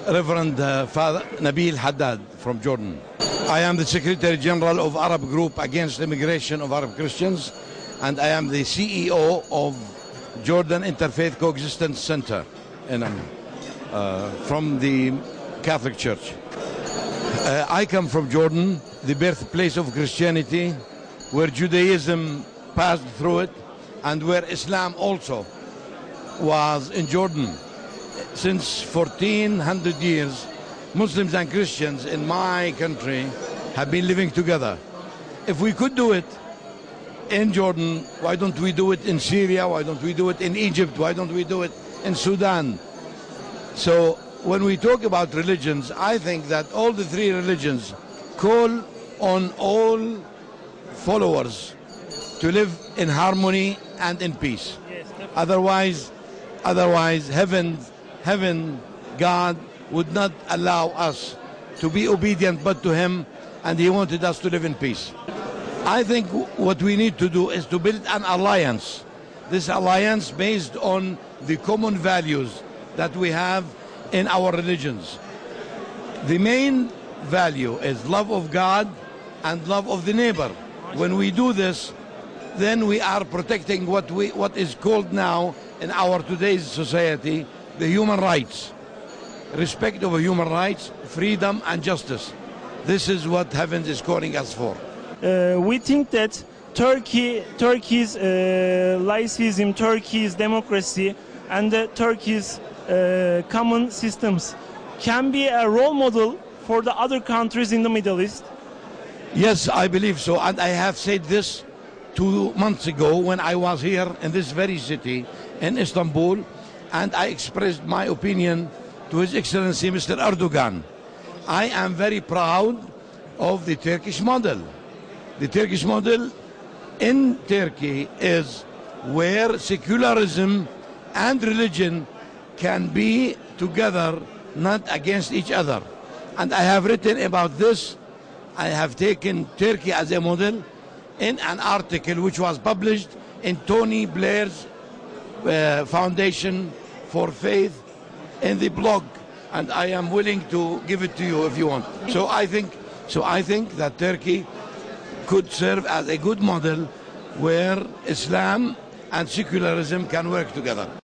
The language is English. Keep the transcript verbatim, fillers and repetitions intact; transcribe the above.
Reverend uh, Father Nabil Haddad from Jordan. I am the Secretary General of Arab Group Against Immigration of Arab Christians, and I am the C E O of Jordan Interfaith Coexistence Center in, um, uh, from the Catholic Church. Uh, I come from Jordan, the birthplace of Christianity, where Judaism passed through it, and where Islam also was in Jordan. Since fourteen hundred years, Muslims and Christians in my country have been living together. If we could do it in Jordan, why don't we do it in Syria? Why don't we do it in Egypt? Why don't we do it in Sudan? So when we talk about religions, I think that all the three religions call on all followers to live in harmony and in peace. Yes, Otherwise, otherwise heaven, heaven, God would not allow us to be obedient but to Him, and He wanted us to live in peace. I think what we need to do is to build an alliance. This alliance based on the common values that we have in our religions. The main value is love of God and love of the neighbor. When we do this, then we are protecting what we what is called now in our today's society the human rights. Respect of human rights, freedom and justice. This is what heaven is calling us for. Uh, we think that Turkey, Turkey's uh, laicism, Turkey's democracy, and uh, Turkey's uh, common systems can be a role model for the other countries in the Middle East. Yes, I believe so, and I have said this two months ago when I was here in this very city in Istanbul, and I expressed my opinion to His Excellency Mister Erdogan. I am very proud of the Turkish model. The Turkish model in Turkey is where secularism and religion can be together, not against each other. And I have written about this. I have taken Turkey as a model in an article which was published in Tony Blair's uh, Foundation for Faith in the blog, and I am willing to give it to you if you want. So I think, so I think that Turkey could serve as a good model where Islam and secularism can work together.